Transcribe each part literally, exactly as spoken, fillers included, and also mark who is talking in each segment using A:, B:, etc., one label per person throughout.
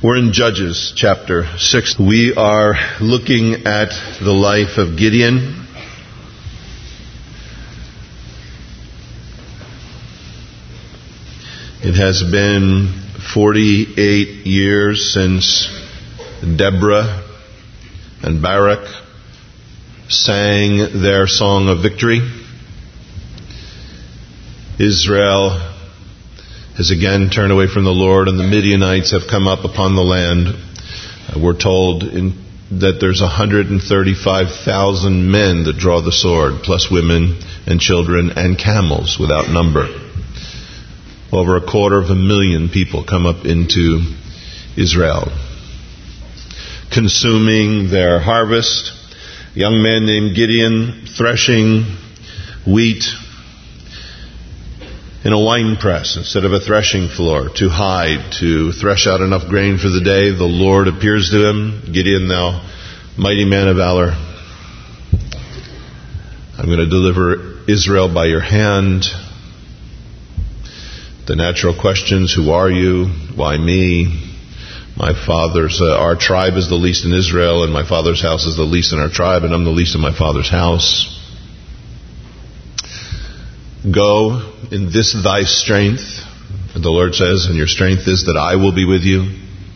A: We're in Judges chapter six. We are looking at the life of Gideon. It has been forty-eight years since Deborah and Barak sang their song of victory. Israel has again turned away from the Lord, and the Midianites have come up upon the land. Uh, we're told in, that there's one hundred thirty-five thousand men that draw the sword, plus women and children and camels without number. Over a quarter of a million people come up into Israel, consuming their harvest. A young man named Gideon threshing wheat in a wine press instead of a threshing floor to hide, to thresh out enough grain for the day. The Lord appears to him. Gideon, thou mighty man of valor, I'm going to deliver Israel by your hand. The natural questions: who are you? Why me? My father's, uh, our tribe is the least in Israel, and my father's house is the least in our tribe, and I'm the least in my father's house. Go in this thy strength, and the Lord says, and your strength is that I will be with you.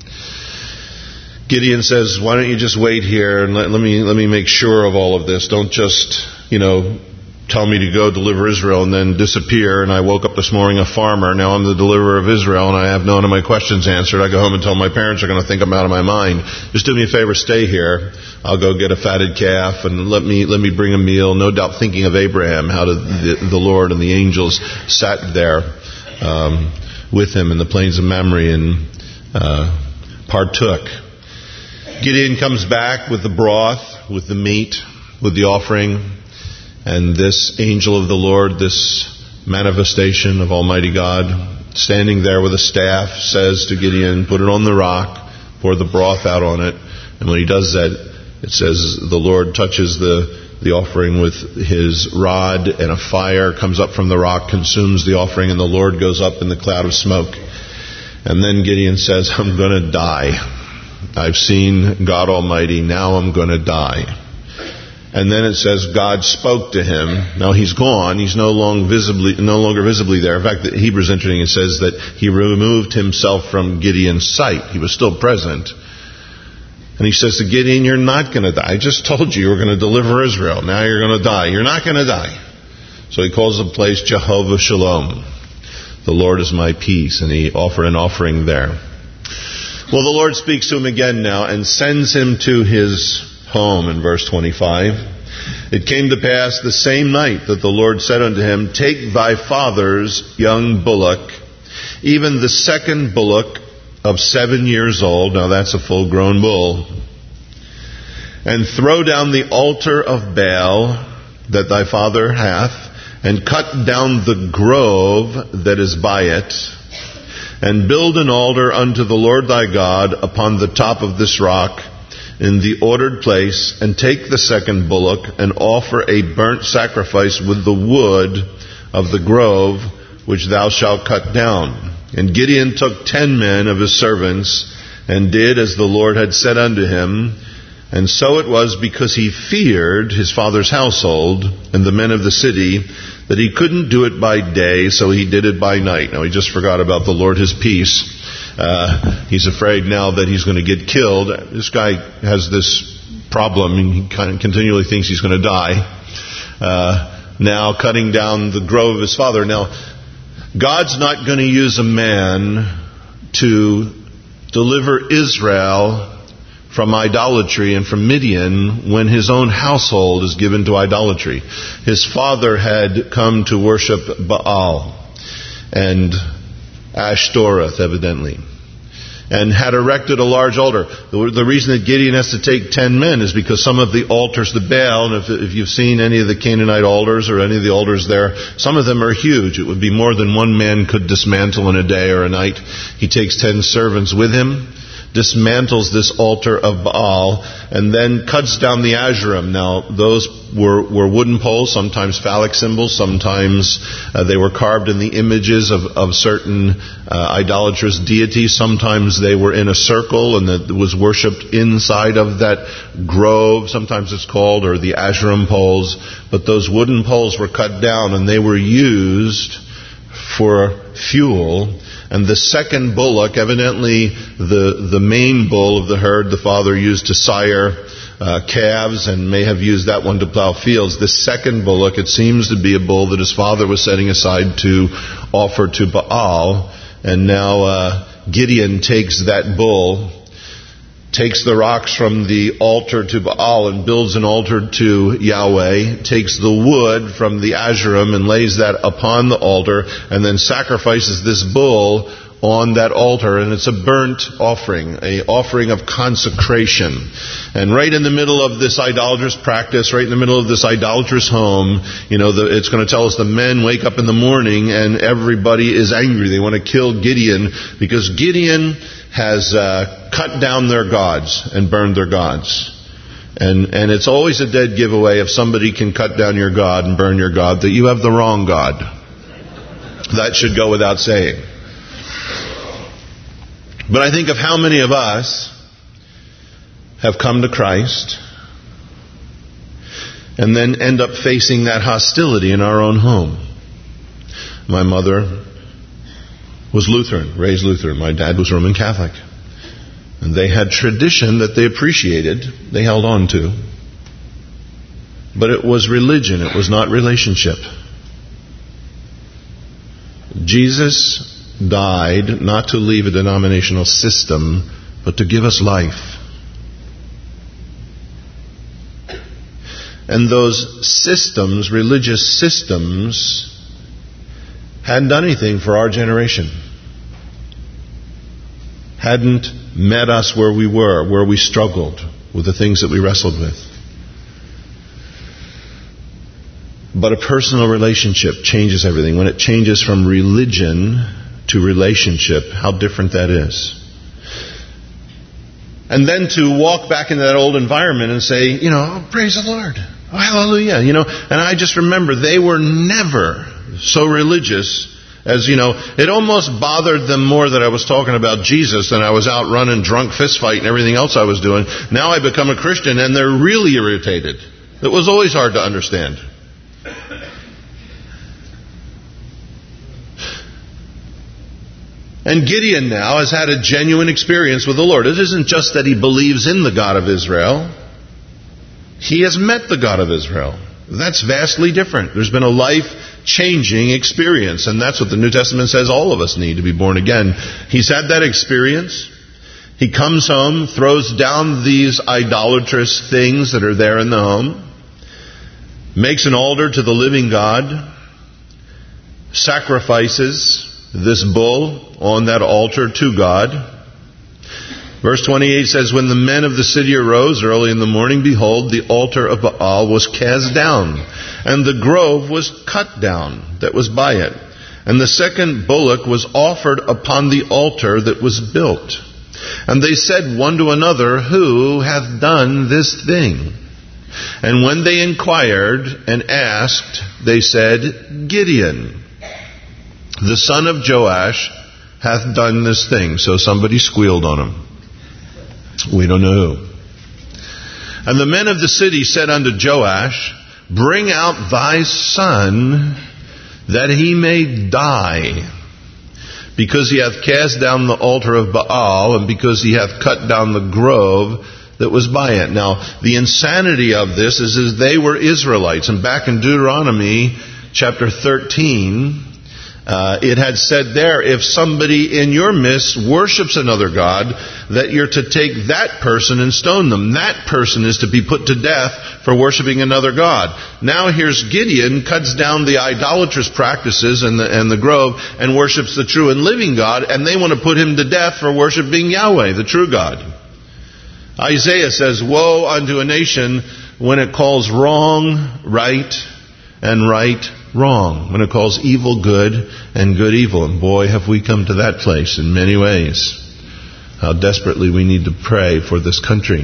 A: Gideon says, why don't you just wait here and let, let me let me make sure of all of this. Don't just, you know, tell me to go deliver Israel and then disappear. And I woke up this morning a farmer. Now I'm the deliverer of Israel, and I have none of my questions answered. I go home and tell my parents are going to think I'm out of my mind. Just do me a favor, stay here. I'll go get a fatted calf and let me let me bring a meal. No doubt thinking of Abraham, how the, the Lord and the angels sat there um, with him in the plains of Mamre and uh, partook. Gideon comes back with the broth, with the meat, with the offering. And this angel of the Lord, this manifestation of Almighty God, standing there with a staff, says to Gideon, put it on the rock, pour the broth out on it. And when he does that, it says the Lord touches the, the offering with his rod, and a fire comes up from the rock, consumes the offering, and the Lord goes up in the cloud of smoke. And then Gideon says, I'm going to die. I've seen God Almighty, now I'm going to die. And then it says God spoke to him. Now he's gone. He's no longer visibly, no longer visibly there. In fact, the Hebrews interesting. It says that he removed himself from Gideon's sight. He was still present. And he says to Gideon, you're not going to die. I just told you you were going to deliver Israel. Now you're going to die. You're not going to die. So he calls the place Jehovah Shalom. The Lord is my peace. And he offered an offering there. Well, the Lord speaks to him again now and sends him to his home in verse twenty-five. It came to pass the same night that the Lord said unto him, take thy father's young bullock, even the second bullock of seven years old, now that's a full-grown bull, and throw down the altar of Baal that thy father hath, and cut down the grove that is by it, and build an altar unto the Lord thy God upon the top of this rock, in the ordered place, and take the second bullock, and offer a burnt sacrifice with the wood of the grove which thou shalt cut down. And Gideon took ten men of his servants, and did as the Lord had said unto him. And so it was, because he feared his father's household and the men of the city, that he couldn't do it by day, so he did it by night. Now he just forgot about the Lord his peace. Uh, he's afraid now that he's going to get killed. This guy has this problem. He kind of continually thinks he's going to die. Uh, now cutting down the grove of his father. Now, God's not going to use a man to deliver Israel from idolatry and from Midian when his own household is given to idolatry. His father had come to worship Baal and Ashtoreth, evidently, and had erected a large altar. The, the reason that Gideon has to take ten men is because some of the altars, the Baal, and if, if you've seen any of the Canaanite altars or any of the altars there, some of them are huge. It would be more than one man could dismantle in a day or a night. He takes ten servants with him, dismantles this altar of Baal, and then cuts down the Asherim. Now, those were, were wooden poles, sometimes phallic symbols, sometimes uh, they were carved in the images of, of certain uh, idolatrous deities. Sometimes they were in a circle and it was worshipped inside of that grove, sometimes it's called, or the Asherim poles. But those wooden poles were cut down and they were used for fuel. And the second bullock, evidently the, the main bull of the herd, the father used to sire uh, calves and may have used that one to plow fields. The second bullock, it seems to be a bull that his father was setting aside to offer to Baal. And now uh, Gideon takes that bull, takes the rocks from the altar to Baal and builds an altar to Yahweh, takes the wood from the Asherim and lays that upon the altar, and then sacrifices this bull on that altar, and it's a burnt offering, a offering of consecration. And right in the middle of this idolatrous practice, right in the middle of this idolatrous home, you know, the, it's going to tell us the men wake up in the morning and everybody is angry. They want to kill Gideon because Gideon has uh, cut down their gods and burned their gods. And and it's always a dead giveaway if somebody can cut down your God and burn your God, that you have the wrong God. That should go without saying. But I think of how many of us have come to Christ and then end up facing that hostility in our own home. My mother was Lutheran, raised Lutheran. My dad was Roman Catholic. And they had tradition that they appreciated, they held on to. But it was religion, it was not relationship. Jesus died not to leave a denominational system, but to give us life. And those systems, religious systems, hadn't done anything for our generation. Hadn't met us where we were, where we struggled with the things that we wrestled with. But a personal relationship changes everything. When it changes from religion to relationship, how different that is. And then to walk back into that old environment and say, you know, oh, praise the Lord. Oh, hallelujah. You know, and I just remember they were never so religious as, you know, it almost bothered them more that I was talking about Jesus than I was out running drunk fist fight and everything else I was doing. Now I become a Christian and they're really irritated. It was always hard to understand. And Gideon now has had a genuine experience with the Lord. It isn't just that he believes in the God of Israel. He has met the God of Israel. That's vastly different. There's been a life-changing experience. And that's what the New Testament says all of us need to be born again. He's had that experience. He comes home, throws down these idolatrous things that are there in the home, makes an altar to the living God, sacrifices this bull on that altar to God. Verse twenty-eight says, when the men of the city arose early in the morning, behold, the altar of Baal was cast down, and the grove was cut down that was by it. And the second bullock was offered upon the altar that was built. And they said one to another, who hath done this thing? And when they inquired and asked, they said, Gideon, the son of Joash, hath done this thing. So somebody squealed on him. We don't know who. And the men of the city said unto Joash, bring out thy son, that he may die, because he hath cast down the altar of Baal, and because he hath cut down the grove that was by it. Now, the insanity of this is, is they were Israelites. And back in Deuteronomy chapter thirteen, Uh, it had said there, if somebody in your midst worships another god, that you're to take that person and stone them. That person is to be put to death for worshiping another god. Now here's Gideon, cuts down the idolatrous practices and the, and the grove, and worships the true and living God, and they want to put him to death for worshiping Yahweh, the true God. Isaiah says, woe unto a nation when it calls wrong right and right wrong, when it calls evil good and good evil. And boy, have we come to that place in many ways. how desperately we need to pray for this country.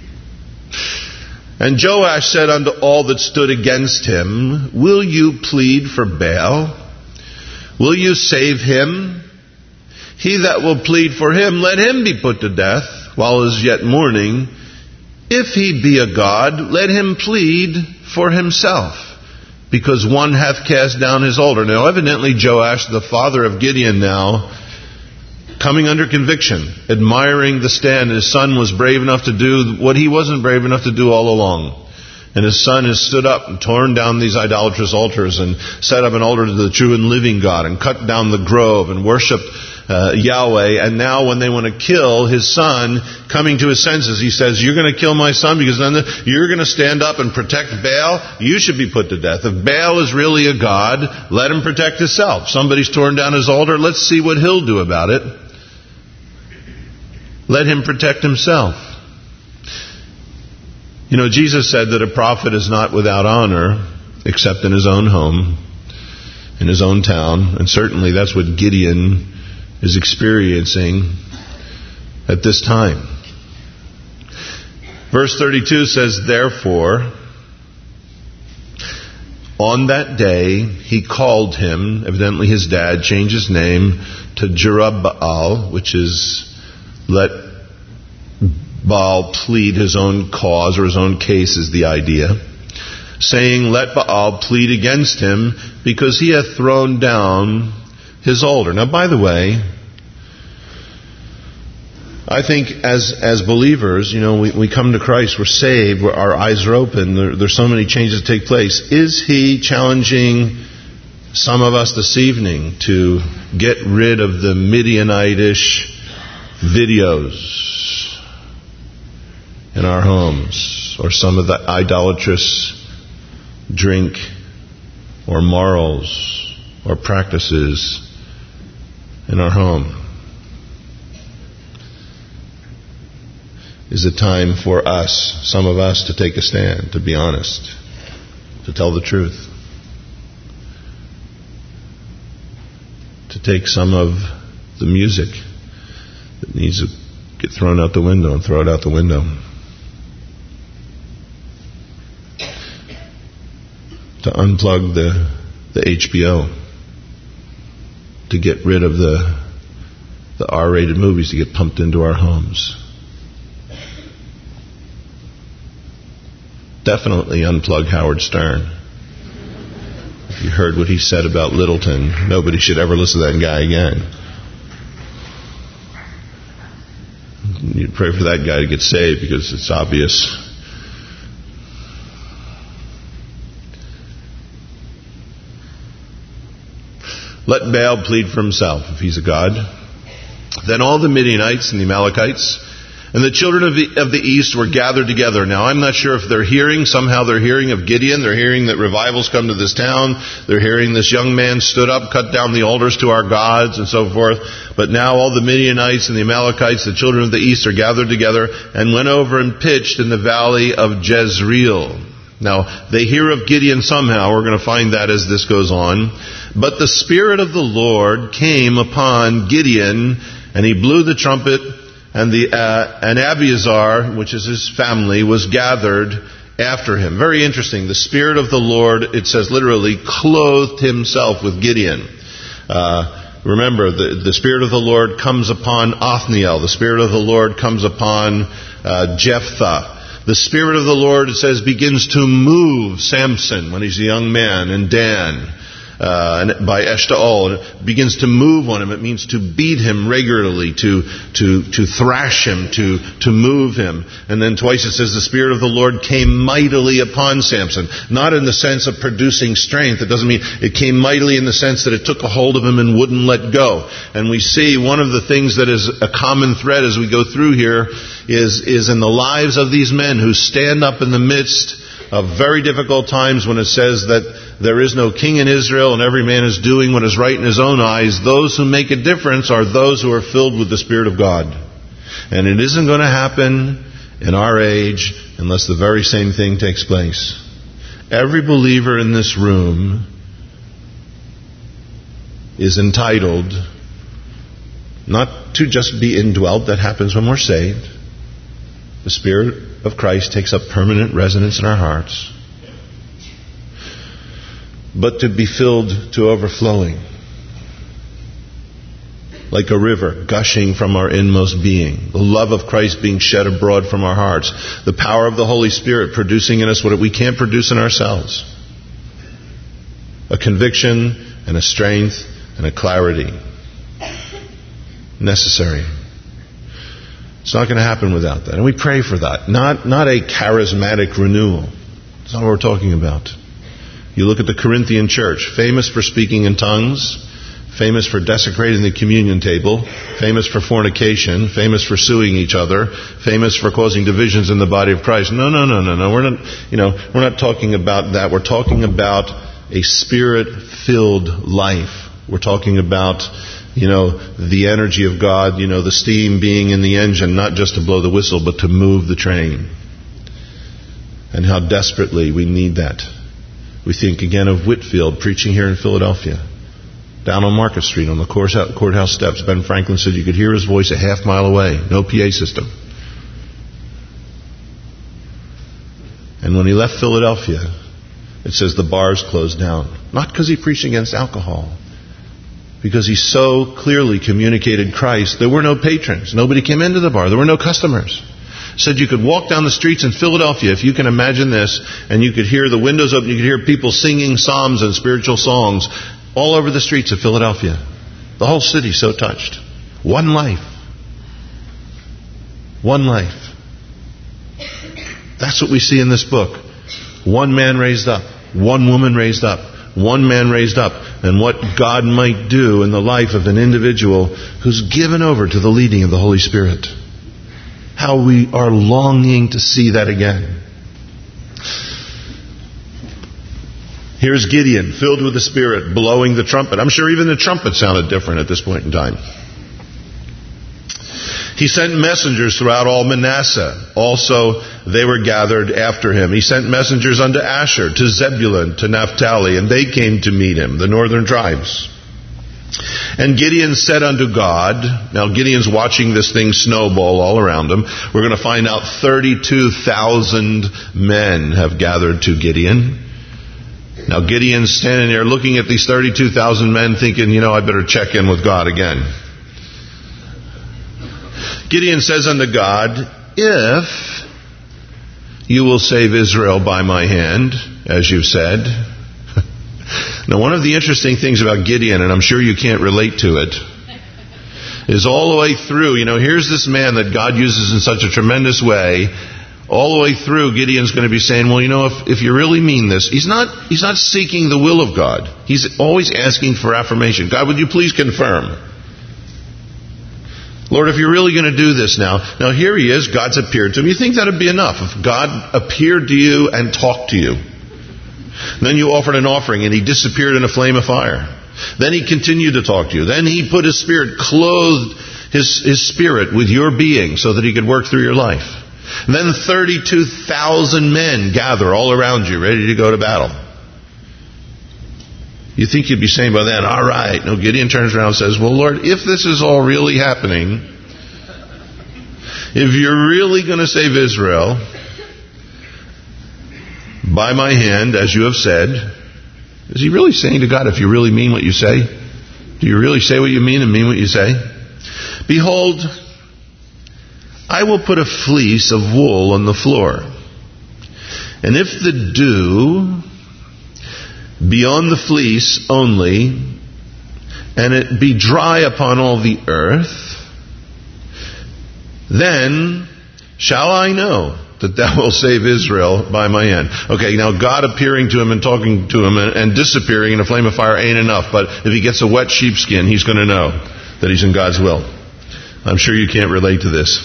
A: And Joash said unto all that stood against him, Will you plead for Baal? Will you save him? He that will plead for him, let him be put to death, while it is yet morning. If he be a god, let him plead for himself, because one hath cast down his altar. Now evidently Joash, the father of Gideon now, coming under conviction, admiring the stand. His son was brave enough to do what he wasn't brave enough to do all along. And his son has stood up and torn down these idolatrous altars and set up an altar to the true and living God and cut down the grove and worshipped uh, Yahweh. And now when they want to kill his son, coming to his senses, he says, you're going to kill my son because then you're going to stand up and protect Baal? You should be put to death. If Baal is really a god, let him protect himself. Somebody's torn down his altar, let's see what he'll do about it. Let him protect himself. You know, Jesus said that a prophet is not without honor except in his own home, in his own town. And certainly that's what Gideon is experiencing at this time. Verse thirty-two says, Therefore, on that day he called him, evidently his dad changed his name to Jerubbaal, which is let Baal plead his own cause or his own case is the idea, saying, Let Baal plead against him, because he hath thrown down his altar. Now, by the way, I think as as believers, you know, we, we come to Christ, we're saved, we're, our eyes are open, there, there's so many changes that take place. Is he challenging some of us this evening to get rid of the Midianitish videos in our homes, or some of the idolatrous drink or morals or practices in our home? Is it time for us, some of us, to take a stand, to be honest, to tell the truth, to take some of the music that needs to get thrown out the window and throw it out the window? To unplug the the H B O, to get rid of the the R-rated movies that get pumped into our homes. Definitely unplug Howard Stern. If you heard what he said about Littleton, nobody should ever listen to that guy again. You'd pray for that guy to get saved, because it's obvious. Let Baal plead for himself, if he's a god. Then all the Midianites and the Amalekites and the children of the, of the east were gathered together. Now, I'm not sure if they're hearing, somehow they're hearing of Gideon. They're hearing that revivals come to this town. They're hearing this young man stood up, cut down the altars to our gods, and so forth. But now all the Midianites and the Amalekites, the children of the east, are gathered together and went over and pitched in the valley of Jezreel. Now, they hear of Gideon somehow. We're going to find that as this goes on. But the Spirit of the Lord came upon Gideon, and he blew the trumpet, and the uh, and Abiathar, which is his family, was gathered after him. Very interesting. The Spirit of the Lord, it says literally, clothed himself with Gideon. Uh, remember, the, the Spirit of the Lord comes upon Othniel. The Spirit of the Lord comes upon uh, Jephthah. The Spirit of the Lord, it says, begins to move Samson when he's a young man, and Dan. Uh, and by Eshtaol, it begins to move on him. It means to beat him regularly, to to to thrash him, to to move him. And then twice it says the Spirit of the Lord came mightily upon Samson. Not in the sense of producing strength. It doesn't mean it came mightily in the sense that it took a hold of him and wouldn't let go. And we see one of the things that is a common thread as we go through here is is in the lives of these men who stand up in the midst of very difficult times, when it says that there is no king in Israel and every man is doing what is right in his own eyes. Those who make a difference are those who are filled with the Spirit of God. And it isn't going to happen in our age unless the very same thing takes place. Every believer in this room is entitled, not to just be indwelt. That happens when we're saved. The Spirit of Christ takes up permanent residence in our hearts. But to be filled to overflowing. Like a river gushing from our inmost being. The love of Christ being shed abroad from our hearts. The power of the Holy Spirit producing in us what we can't produce in ourselves. A conviction and a strength and a clarity. Necessary. It's not going to happen without that. And we pray for that. Not, not a charismatic renewal. That's not what we're talking about. You look at the Corinthian church, famous for speaking in tongues, famous for desecrating the communion table, famous for fornication, famous for suing each other, famous for causing divisions in the body of Christ. No, no, no, no, no. We're not, you know, we're not talking about that. We're talking about a Spirit-filled life. We're talking about, you know, the energy of God, you know, the steam being in the engine, not just to blow the whistle, but to move the train. And how desperately we need that. We think again of Whitefield preaching here in Philadelphia. Down on Market Street on the courthouse steps, Ben Franklin said you could hear his voice a half mile away. No P A system. And when he left Philadelphia, it says the bars closed down. Not because he preached against alcohol. Because he so clearly communicated Christ. There were no patrons. Nobody came into the bar. There were no customers. Said you could walk down the streets in Philadelphia, if you can imagine this, and you could hear the windows open, you could hear people singing psalms and spiritual songs all over the streets of Philadelphia. The whole city so touched. One life. One life. That's what we see in this book. One man raised up. One woman raised up. One man raised up. And what God might do in the life of an individual who's given over to the leading of the Holy Spirit. How we are longing to see that again. Here's Gideon, filled with the Spirit, blowing the trumpet. I'm sure even the trumpet sounded different at this point in time. He sent messengers throughout all Manasseh. Also, they were gathered after him. He sent messengers unto Asher, to Zebulun, to Naphtali, and they came to meet him, the northern tribes. And Gideon said unto God, now Gideon's watching this thing snowball all around him. We're going to find out thirty-two thousand men have gathered to Gideon. Now Gideon's standing there looking at these thirty-two thousand men thinking, you know, I better check in with God again. Gideon says unto God, if you will save Israel by my hand, as you've said. Now one of the interesting things about Gideon, and I'm sure you can't relate to it, is all the way through, you know, here's this man that God uses in such a tremendous way. All the way through, Gideon's going to be saying, well, you know, if, if you really mean this, he's not, he's not seeking the will of God. He's always asking for affirmation. God, would you please confirm? Lord, if you're really going to do this now. Now here he is, God's appeared to him. You think that would be enough if God appeared to you and talked to you? Then you offered an offering and he disappeared in a flame of fire. Then he continued to talk to you. Then he put his spirit, clothed his, his spirit with your being so that he could work through your life. And then thirty-two thousand men gather all around you, ready to go to battle. You think you'd be saying by then, all right. No, Gideon turns around and says, well, Lord, if this is all really happening, if you're really going to save Israel by my hand, as you have said, is he really saying to God, if you really mean what you say? Do you really say what you mean and mean what you say? Behold, I will put a fleece of wool on the floor. And if the dew be on the fleece only, and it be dry upon all the earth, then shall I know that thou wilt save Israel by my hand. Okay, now God appearing to him and talking to him and, and disappearing in a flame of fire ain't enough, but if he gets a wet sheepskin, he's going to know that he's in God's will. I'm sure you can't relate to this.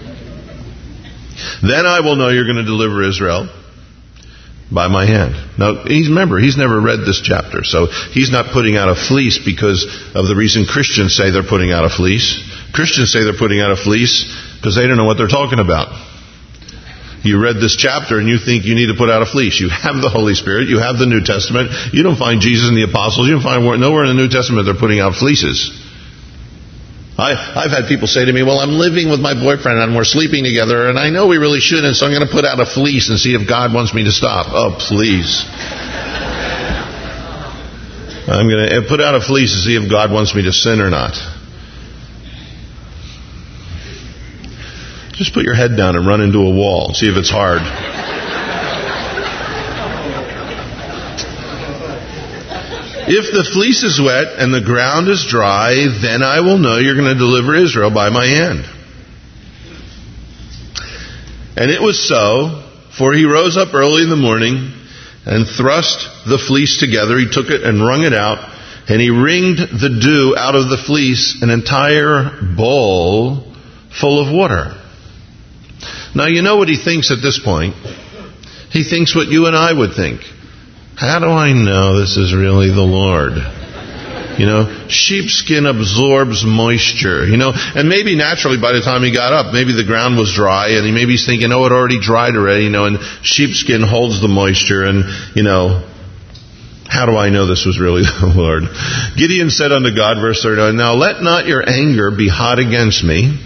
A: Then I will know you're going to deliver Israel by my hand. Now, he's, remember, he's never read this chapter, so he's not putting out a fleece because of the reason Christians say they're putting out a fleece. Christians say they're putting out a fleece because they don't know what they're talking about. You read this chapter and you think you need to put out a fleece. You have the Holy Spirit. You have the New Testament. You don't find Jesus and the apostles. You don't find nowhere in the New Testament they're putting out fleeces. I, I've had people say to me, well, I'm living with my boyfriend and we're sleeping together and I know we really shouldn't, so I'm going to put out a fleece and see if God wants me to stop. Oh, please. I'm going to put out a fleece to see if God wants me to sin or not. Just put your head down and run into a wall. See if it's hard. If the fleece is wet and the ground is dry, then I will know you're going to deliver Israel by my hand. And it was so, for he rose up early in the morning and thrust the fleece together. He took it and wrung it out, and he wringed the dew out of the fleece, an entire bowl full of water. Now you know what he thinks at this point. He thinks what you and I would think. How do I know this is really the Lord? You know, sheepskin absorbs moisture, you know, and maybe naturally by the time he got up, maybe the ground was dry and he maybe he's thinking, oh, it already dried already, you know, and sheepskin holds the moisture and, you know, how do I know this was really the Lord? Gideon said unto God, verse thirty-nine, now let not your anger be hot against me.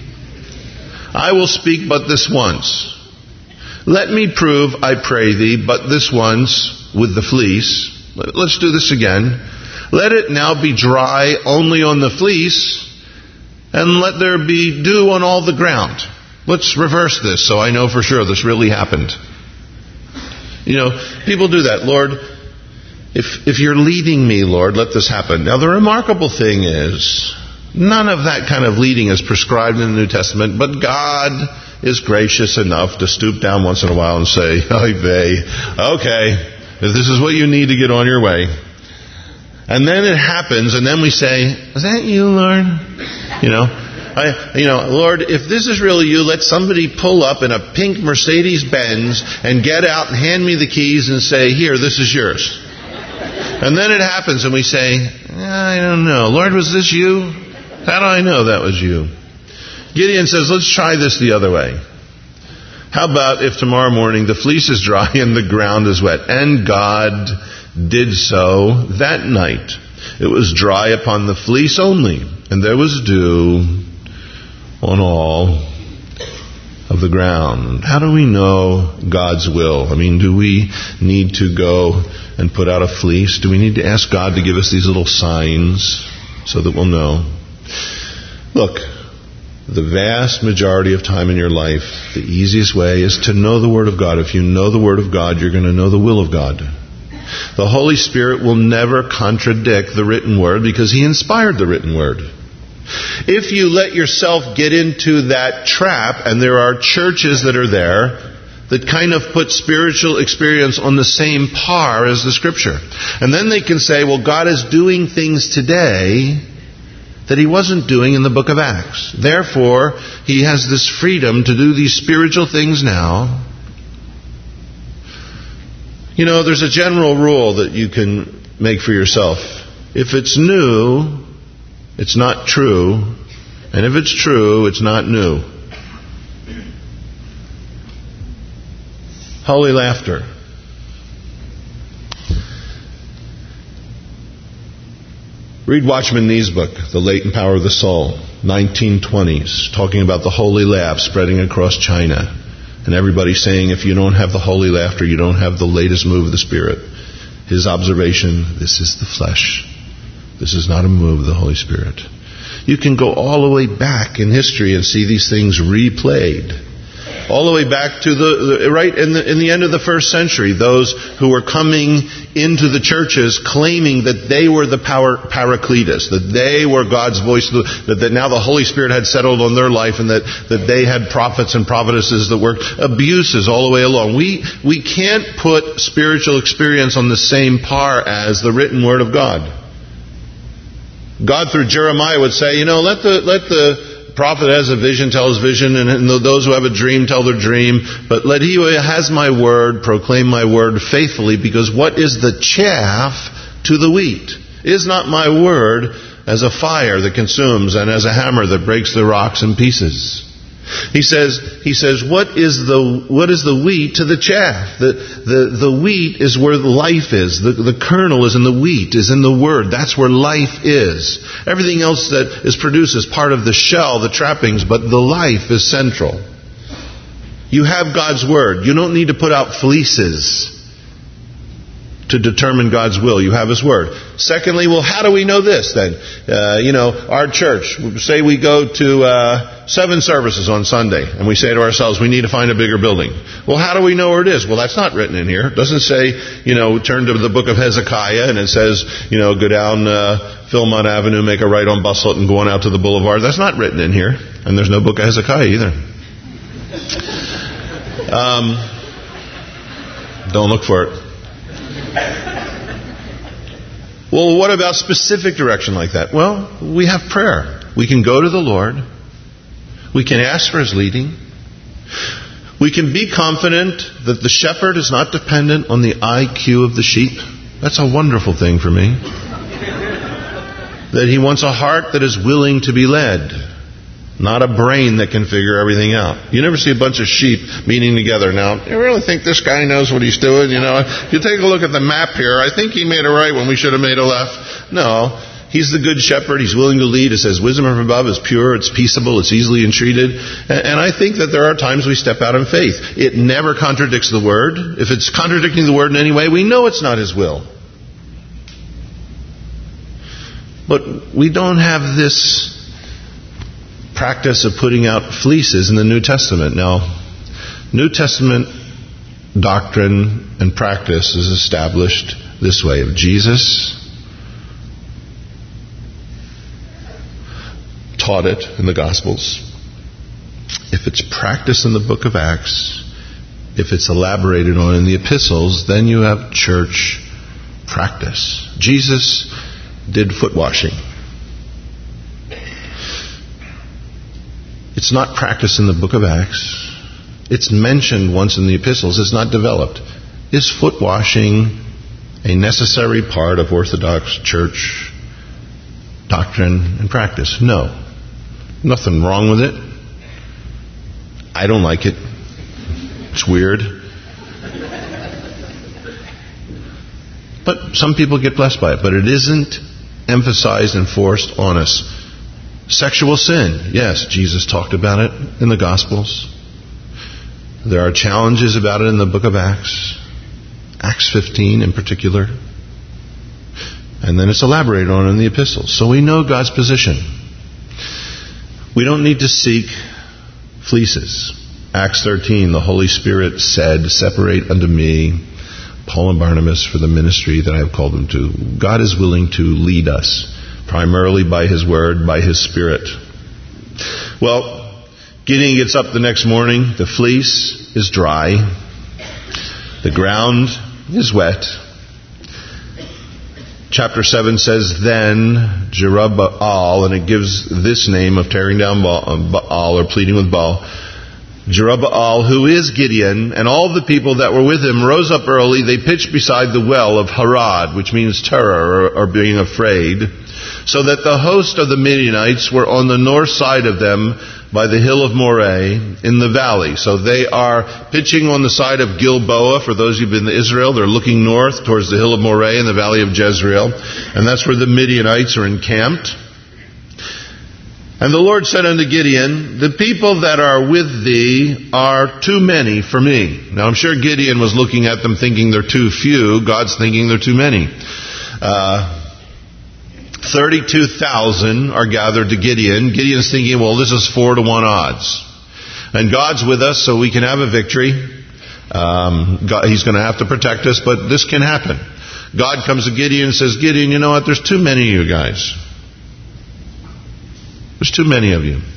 A: I will speak but this once. Let me prove, I pray thee, but this once with the fleece. Let's do this again. Let it now be dry only on the fleece, and let there be dew on all the ground. Let's reverse this so I know for sure this really happened. You know, people do that. Lord, if if you're leading me, Lord, let this happen. Now the remarkable thing is, none of that kind of leading is prescribed in the New Testament, but God is gracious enough to stoop down once in a while and say, oy vey, okay, if this is what you need to get on your way. And then it happens, and then we say, is that you, Lord? You know, I, you know, Lord, if this is really you, let somebody pull up in a pink Mercedes-Benz and get out and hand me the keys and say, here, this is yours. And then it happens, and we say, I don't know. Lord, was this you? How do I know that was you? Gideon says, let's try this the other way. How about if tomorrow morning the fleece is dry and the ground is wet? And God did so that night. It was dry upon the fleece only, and there was dew on all of the ground. How do we know God's will? I mean, do we need to go and put out a fleece? Do we need to ask God to give us these little signs so that we'll know? Look, the vast majority of time in your life, the easiest way is to know the Word of God. If you know the Word of God, you're going to know the will of God. The Holy Spirit will never contradict the written Word because He inspired the written Word. If you let yourself get into that trap, and there are churches that are there that kind of put spiritual experience on the same par as the Scripture. And then they can say, well, God is doing things today that He wasn't doing in the book of Acts. Therefore, He has this freedom to do these spiritual things now. You know, there's a general rule that you can make for yourself. If it's new, it's not true. And if it's true, it's not new. Holy laughter. Read Watchman Nee's book, The Latent Power of the Soul, nineteen twenties, talking about the holy laugh spreading across China. And everybody saying, if you don't have the holy laughter, you don't have the latest move of the Spirit. His observation, this is the flesh. This is not a move of the Holy Spirit. You can go all the way back in history and see these things replayed. All the way back to the, the right in the, in the end of the first century, those who were coming into the churches claiming that they were the power, Paracletus, that they were God's voice, that, that now the Holy Spirit had settled on their life, and that, that they had prophets and prophetesses that worked. Abuses all the way along. We, we can't put spiritual experience on the same par as the written Word of God. God through Jeremiah would say, you know, let the, let the, prophet has a vision, tell his vision, and those who have a dream tell their dream. But let he who has my word proclaim my word faithfully, because what is the chaff to the wheat? Is not my word as a fire that consumes and as a hammer that breaks the rocks in pieces? He says, he says, what is the what is the wheat to the chaff? The the, the wheat is where the life is. The, the kernel is in the wheat, is in the word. That's where life is. Everything else that is produced is part of the shell, the trappings, but the life is central. You have God's word. You don't need to put out fleeces to determine God's will. You have His word. Secondly, well, how do we know this then? Uh, you know, our church, say we go to uh, seven services on Sunday, and we say to ourselves, we need to find a bigger building. Well, how do we know where it is? Well, that's not written in here. It doesn't say, you know, turn to the book of Hezekiah, and it says, you know, go down uh, Philmont Avenue, make a right on Bustlett, and go on out to the boulevard. That's not written in here. And there's no book of Hezekiah either. Um, don't look for it. Well, what about specific direction like that? Well, we have prayer. We can go to the Lord. We can ask for His leading. We can be confident that the shepherd is not dependent on the I Q of the sheep. That's a wonderful thing for me. That He wants a heart that is willing to be led. Not a brain that can figure everything out. You never see a bunch of sheep meeting together. Now, you really think this guy knows what he's doing? You know, if you take a look at the map here, I think he made a right when we should have made a left. No, He's the good shepherd. He's willing to lead. It says wisdom from above is pure, it's peaceable, it's easily entreated. And I think that there are times we step out in faith. It never contradicts the Word. If it's contradicting the Word in any way, we know it's not His will. But we don't have this practice of putting out fleeces in the New Testament. Now, New Testament doctrine and practice is established this way: of Jesus taught it in the Gospels. If it's practiced in the book of Acts, if it's elaborated on in the epistles, then you have church practice. Jesus did foot washing. It's not practiced in the book of Acts. It's mentioned once in the epistles. It's not developed. Is foot washing a necessary part of Orthodox church doctrine and practice? No. Nothing wrong with it. I don't like it. It's weird. But some people get blessed by it. But it isn't emphasized and forced on us. Sexual sin. Yes, Jesus talked about it in the Gospels. There are challenges about it in the book of Acts. Acts fifteen in particular. And then it's elaborated on in the epistles. So we know God's position. We don't need to seek fleeces. Acts thirteen, the Holy Spirit said, "Separate unto me Paul and Barnabas for the ministry that I have called them to." God is willing to lead us, primarily by His Word, by His Spirit. Well, Gideon gets up the next morning. The fleece is dry. The ground is wet. Chapter seven says, "Then Jerubbaal," and it gives this name of tearing down Baal or pleading with Baal. "Jerubbaal, who is Gideon, and all the people that were with him rose up early. They pitched beside the well of Harod," which means terror or, or being afraid, "so that the host of the Midianites were on the north side of them by the hill of Moreh in the valley." So they are pitching on the side of Gilboa. For those who've been to Israel, they're looking north towards the hill of Moreh in the valley of Jezreel. And that's where the Midianites are encamped. "And the Lord said unto Gideon, The people that are with thee are too many for me." Now I'm sure Gideon was looking at them thinking they're too few. God's thinking they're too many. Uh, thirty-two thousand are gathered to Gideon. Gideon's thinking, well, this is four to one odds. And God's with us, so we can have a victory. Um, God, He's going to have to protect us, but this can happen. God comes to Gideon and says, "Gideon, you know what? There's too many of you guys. There's too many of you.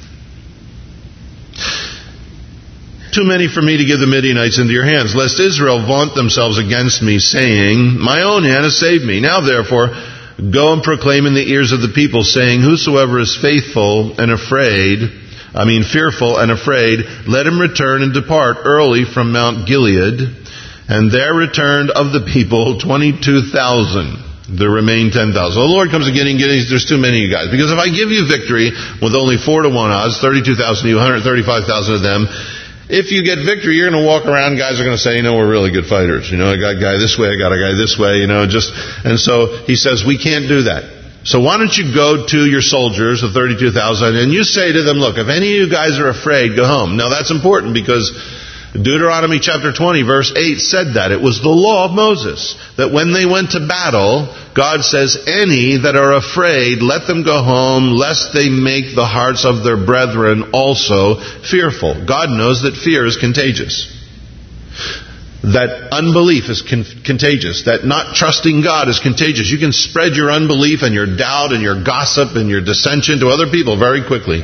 A: Too many for me to give the Midianites into your hands, lest Israel vaunt themselves against me, saying, My own hand has saved me. Now therefore, go and proclaim in the ears of the people, saying, Whosoever is faithful and afraid, I mean fearful and afraid, let him return and depart early from Mount Gilead. And there returned of the people twenty-two thousand. There remain ten thousand. So the Lord comes again and Gideon, there's too many of you guys. Because if I give you victory with only four to one odds, thirty-two thousand of you, one hundred thirty-five thousand of them, if you get victory, you're going to walk around, guys are going to say, you know, we're really good fighters. You know, I got a guy this way, I got a guy this way, you know, just, and so he says, we can't do that. So why don't you go to your soldiers, the thirty-two thousand, and you say to them, look, if any of you guys are afraid, go home. Now that's important because Deuteronomy chapter twenty verse eight said that. It was the law of Moses that when they went to battle, God says, any that are afraid, let them go home, lest they make the hearts of their brethren also fearful. God knows that fear is contagious. That unbelief is con- contagious. That not trusting God is contagious. You can spread your unbelief and your doubt and your gossip and your dissension to other people very quickly.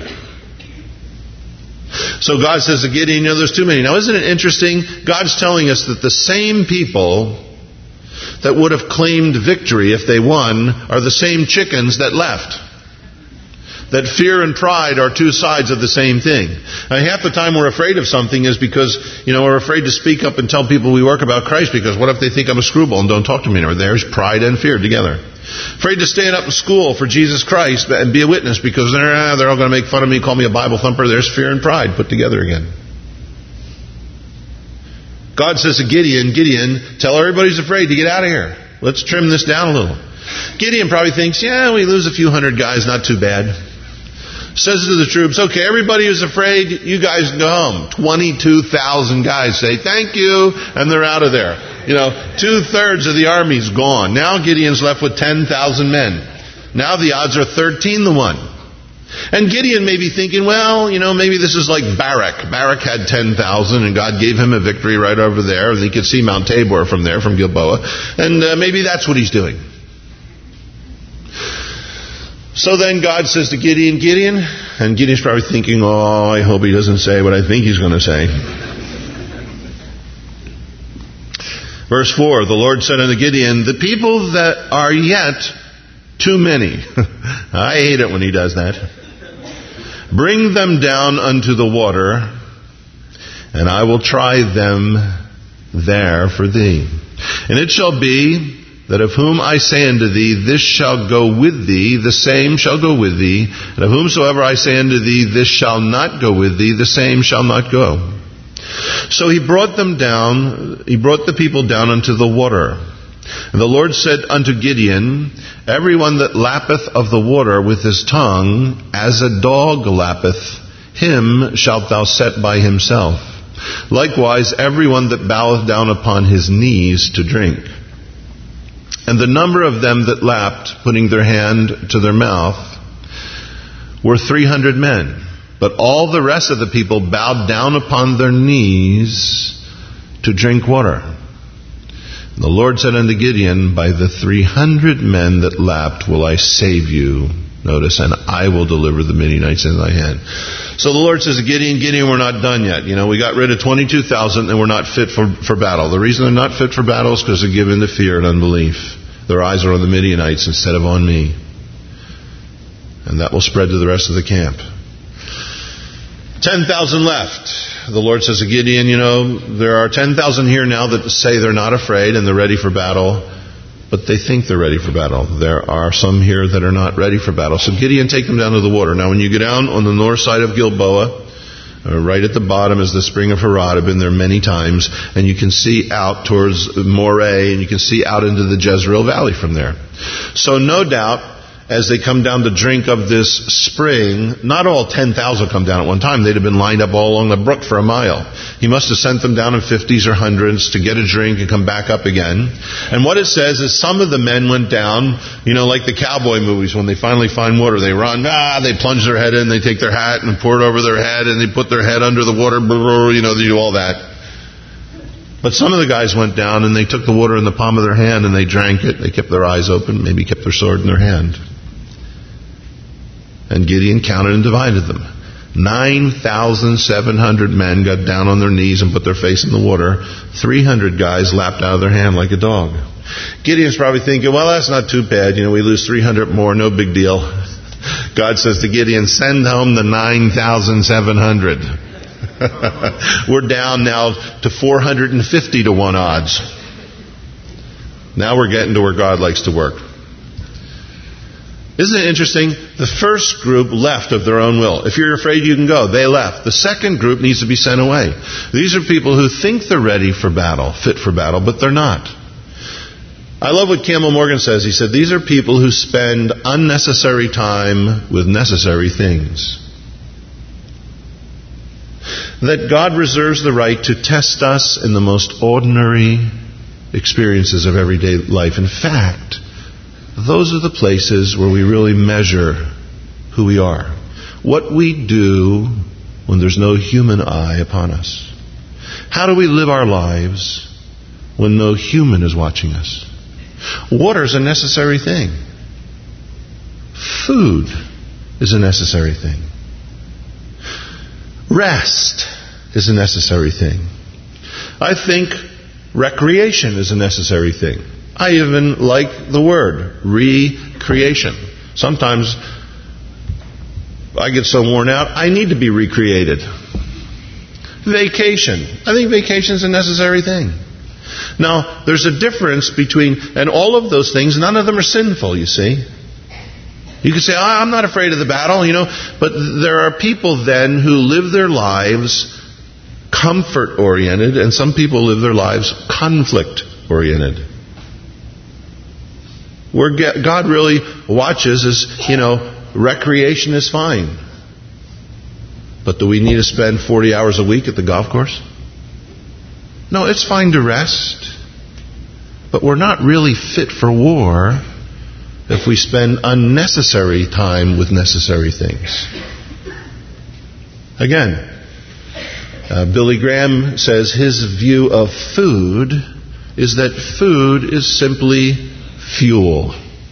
A: So God says to Gideon, you know, there's too many. Now isn't it interesting? God's telling us that the same people that would have claimed victory if they won are the same chickens that left. That fear and pride are two sides of the same thing. Now, half the time we're afraid of something is because, you know, we're afraid to speak up and tell people we work about Christ because what if they think I'm a screwball and don't talk to me? Or there's pride and fear together. Afraid to stand up in school for Jesus Christ and be a witness because they're, they're all going to make fun of me, call me a Bible thumper. There's fear and pride put together again. God says to Gideon, Gideon, tell everybody who's afraid to get out of here. Let's trim this down a little. Gideon probably thinks, yeah, we lose a few hundred guys, not too bad. Says to the troops, okay, everybody who's afraid, you guys go home. twenty-two thousand guys say, thank you, and they're out of there. You know, two-thirds of the army's gone. Now Gideon's left with ten thousand men. Now the odds are thirteen to one. And Gideon may be thinking, well, you know, maybe this is like Barak. Barak had ten thousand, and God gave him a victory right over there. He could see Mount Tabor from there, from Gilboa. And uh, maybe that's what he's doing. So then God says to Gideon, Gideon, and Gideon's probably thinking, oh, I hope he doesn't say what I think he's going to say. Verse four, the Lord said unto Gideon, the people that are yet too many. I hate it when he does that. Bring them down unto the water, and I will try them there for thee. And it shall be that of whom I say unto thee, this shall go with thee, the same shall go with thee. And of whomsoever I say unto thee, this shall not go with thee, the same shall not go. So he brought them down, he brought the people down unto the water. And the Lord said unto Gideon, everyone that lappeth of the water with his tongue, as a dog lappeth, him shalt thou set by himself. Likewise, everyone that boweth down upon his knees to drink. And the number of them that lapped, putting their hand to their mouth, were three hundred men. But all the rest of the people bowed down upon their knees to drink water. And the Lord said unto Gideon, by the three hundred men that lapped will I save you. Notice, and I will deliver the Midianites into thy hand. So the Lord says to Gideon, Gideon, we're not done yet. You know, we got rid of twenty-two thousand and we're not fit for, for battle. The reason they're not fit for battle is because they're given to fear and unbelief. Their eyes are on the Midianites instead of on me. And that will spread to the rest of the camp. ten thousand left. The Lord says to Gideon, you know, there are ten thousand here now that say they're not afraid and they're ready for battle, but they think they're ready for battle. There are some here that are not ready for battle. So Gideon, take them down to the water. Now when you go down on the north side of Gilboa, uh, right at the bottom is the spring of Harod. I've been there many times, and you can see out towards Moreh, and you can see out into the Jezreel Valley from there. So no doubt, as they come down to drink of this spring, not all ten thousand come down at one time. They'd have been lined up all along the brook for a mile. He must have sent them down in fifties or hundreds to get a drink and come back up again. And what it says is some of the men went down, you know, like the cowboy movies. When they finally find water, they run, ah, they plunge their head in, they take their hat and pour it over their head, and they put their head under the water, you know, they do all that. But some of the guys went down and they took the water in the palm of their hand and they drank it. They kept their eyes open, maybe kept their sword in their hand. And Gideon counted and divided them. nine thousand seven hundred men got down on their knees and put their face in the water. three hundred guys lapped out of their hand like a dog. Gideon's probably thinking, well, that's not too bad. You know, we lose three hundred more, no big deal. God says to Gideon, send home the nine thousand seven hundred. We're down now to four hundred fifty to one odds. Now we're getting to where God likes to work. Isn't it interesting? The first group left of their own will. If you're afraid you can go, they left. The second group needs to be sent away. These are people who think they're ready for battle, fit for battle, but they're not. I love what Campbell Morgan says. He said, these are people who spend unnecessary time with necessary things. That God reserves the right to test us in the most ordinary experiences of everyday life. In fact, those are the places where we really measure who we are. What we do when there's no human eye upon us. How do we live our lives when no human is watching us? Water is a necessary thing. Food is a necessary thing. Rest is a necessary thing. I think recreation is a necessary thing. I even like the word, recreation. Sometimes I get so worn out, I need to be recreated. Vacation. I think vacation is a necessary thing. Now, there's a difference between, and all of those things, none of them are sinful, you see. You can say, oh, I'm not afraid of the battle, you know, but there are people then who live their lives comfort-oriented, and some people live their lives conflict-oriented. Where God really watches is, you know, recreation is fine. But do we need to spend forty hours a week at the golf course? No, it's fine to rest. But we're not really fit for war if we spend unnecessary time with necessary things. Again, uh, Billy Graham says his view of food is that food is simply fuel.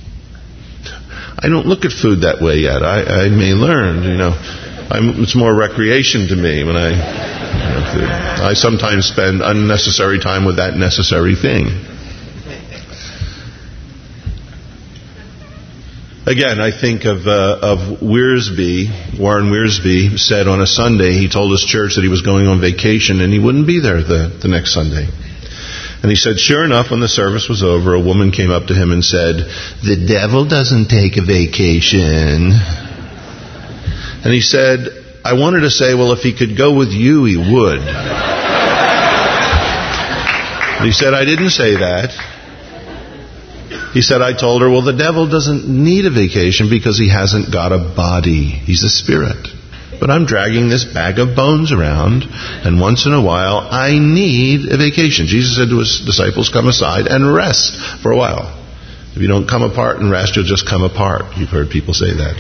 A: I don't look at food that way yet. I, I may learn, you know. I'm, it's more recreation to me when I... You know, food. I sometimes spend unnecessary time with that necessary thing. Again, I think of uh, of Wiersbe. Warren Wiersbe said on a Sunday, he told his church that he was going on vacation and he wouldn't be there the, the next Sunday. And he said, sure enough, when the service was over, a woman came up to him and said, the devil doesn't take a vacation. And he said, I wanted to say, well, if he could go with you, he would. He said, I didn't say that. He said, I told her, well, the devil doesn't need a vacation because he hasn't got a body. He's a spirit. But I'm dragging this bag of bones around, and once in a while, I need a vacation. Jesus said to his disciples, come aside and rest for a while. If you don't come apart and rest, you'll just come apart. You've heard people say that.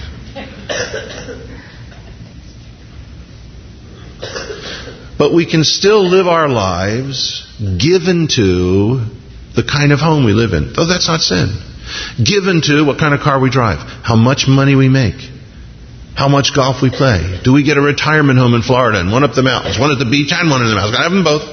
A: But we can still live our lives given to the kind of home we live in. Though that's not sin. Given to what kind of car we drive. How much money we make. How much golf we play. Do we get a retirement home in Florida and one up the mountains, one at the beach and one in the mountains? I have them both.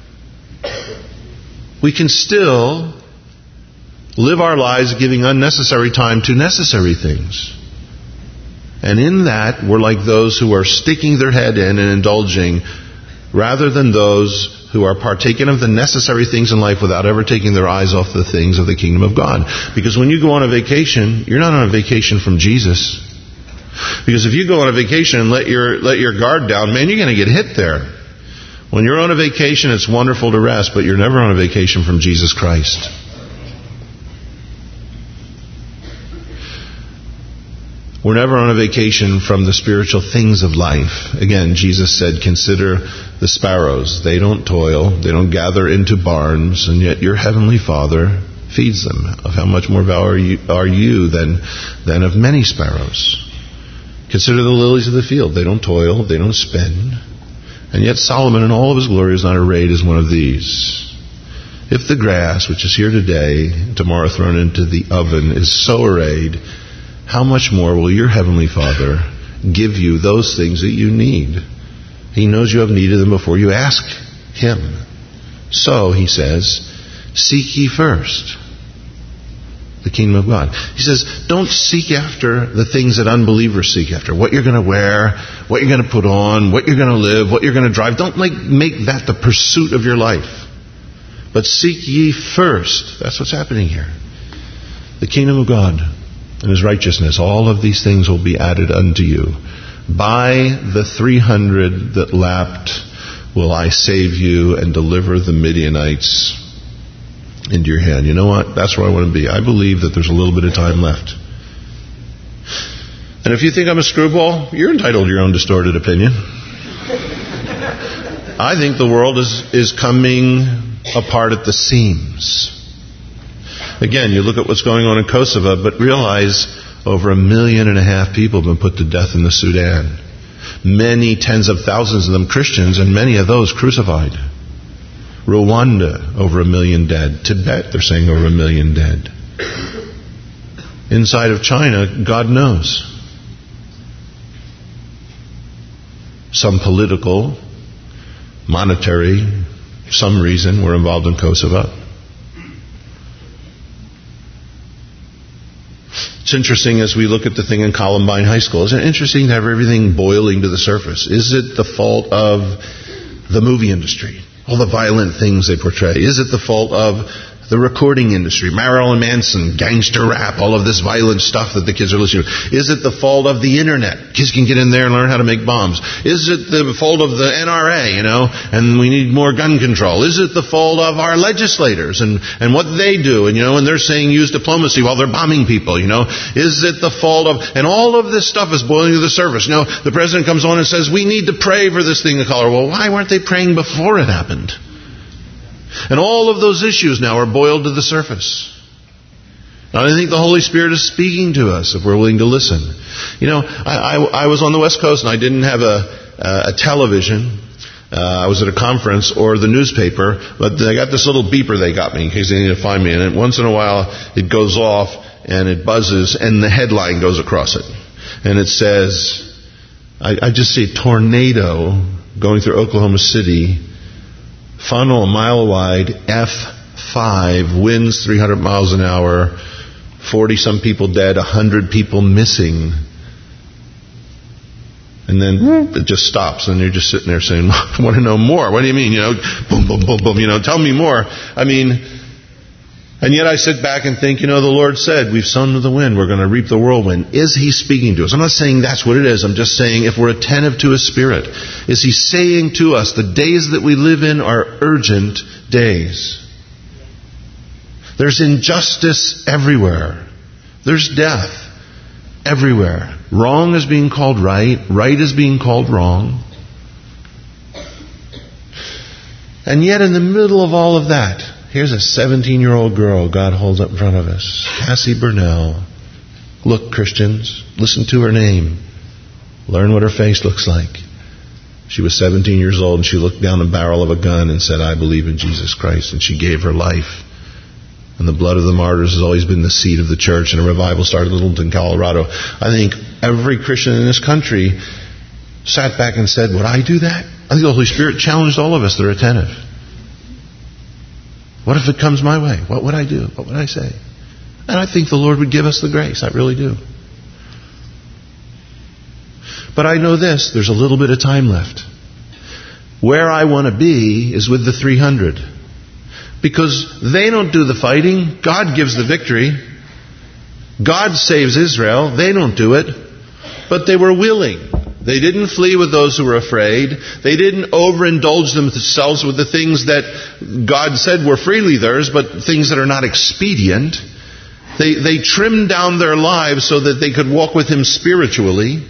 A: We can still live our lives giving unnecessary time to necessary things. And in that, we're like those who are sticking their head in and indulging, rather than those who are partaking of the necessary things in life without ever taking their eyes off the things of the kingdom of God. Because when you go on a vacation, you're not on a vacation from Jesus. Because if you go on a vacation and let your let your guard down, man, you're going to get hit there. When you're on a vacation, it's wonderful to rest, but you're never on a vacation from Jesus Christ. We're never on a vacation from the spiritual things of life. Again, Jesus said, consider the sparrows. They don't toil. They don't gather into barns. And yet your heavenly Father feeds them. Of how much more value are you than, than of many sparrows? Consider the lilies of the field. They don't toil. They don't spin. And yet Solomon in all of his glory is not arrayed as one of these. If the grass, which is here today, tomorrow thrown into the oven, is so arrayed, how much more will your heavenly Father give you those things that you need? He knows you have need of them before you ask Him. So, He says, seek ye first the kingdom of God. He says, don't seek after the things that unbelievers seek after. What you're going to wear, what you're going to put on, what you're going to live, what you're going to drive. Don't like make that the pursuit of your life. But seek ye first. That's what's happening here. The kingdom of God. and His righteousness. All of these things will be added unto you. By the three hundred that lapped will I save you and deliver the Midianites into your hand. You know what? That's where I want to be. I believe that there's a little bit of time left. And if you think I'm a screwball, you're entitled to your own distorted opinion. I think the world is, is coming apart at the seams. Again, you look at what's going on in Kosovo, but realize over a million and a half people have been put to death in the Sudan. Many tens of thousands of them Christians, and many of those crucified. Rwanda, over a million dead. Tibet, they're saying over a million dead. Inside of China, God knows. Some political, monetary, some reason were involved in Kosovo. It's interesting as we look at the thing in Columbine High School. Isn't it interesting to have everything boiling to the surface? Is it the fault of the movie industry? All the violent things they portray. Is it the fault of the recording industry? Marilyn Manson, gangster rap, all of this violent stuff that the kids are listening to. Is it the fault of the internet? Kids can get in there and learn how to make bombs. Is it the fault of the N R A, you know, and we need more gun control? Is it the fault of our legislators and, and what they do? And, you know, and they're saying use diplomacy while they're bombing people, you know. Is it the fault of, and all of this stuff is boiling to the surface. You know, the president comes on and says, we need to pray for this thing to color. Well, why weren't they praying before it happened? And all of those issues now are boiled to the surface. And I think the Holy Spirit is speaking to us if we're willing to listen. You know, I, I, I was on the West Coast and I didn't have a, a television. Uh, I was at a conference or the newspaper, but I got this little beeper they got me in case they need to find me. And once in a while it goes off and it buzzes and the headline goes across it. And it says, I, I just see tornado going through Oklahoma City. Funnel a mile wide, F five, winds three hundred miles an hour, forty some people dead, one hundred people missing. And then it just stops, and you're just sitting there saying, I want to know more. What do you mean? You know, boom, boom, boom, boom, you know, tell me more. I mean, and yet I sit back and think, you know, the Lord said, we've sown to the wind, we're going to reap the whirlwind. Is He speaking to us? I'm not saying that's what it is. I'm just saying if we're attentive to His Spirit, is He saying to us, the days that we live in are urgent days. There's injustice everywhere. There's death everywhere. Wrong is being called right. Right is being called wrong. And yet in the middle of all of that, here's a seventeen-year-old girl God holds up in front of us. Cassie Burnell. Look, Christians, listen to her name. Learn what her face looks like. She was seventeen years old and she looked down the barrel of a gun and said, I believe in Jesus Christ. And she gave her life. And the blood of the martyrs has always been the seed of the church. And a revival started in Littleton, Colorado. I think every Christian in this country sat back and said, would I do that? I think the Holy Spirit challenged all of us that are attentive. What if it comes my way? What would I do? What would I say? And I think the Lord would give us the grace. I really do. But I know this. There's a little bit of time left. Where I want to be is with the three hundred. Because they don't do the fighting. God gives the victory. God saves Israel. They don't do it. But they were willing. They didn't flee with those who were afraid. They didn't overindulge themselves with the things that God said were freely theirs, but things that are not expedient. They, they trimmed down their lives so that they could walk with Him spiritually.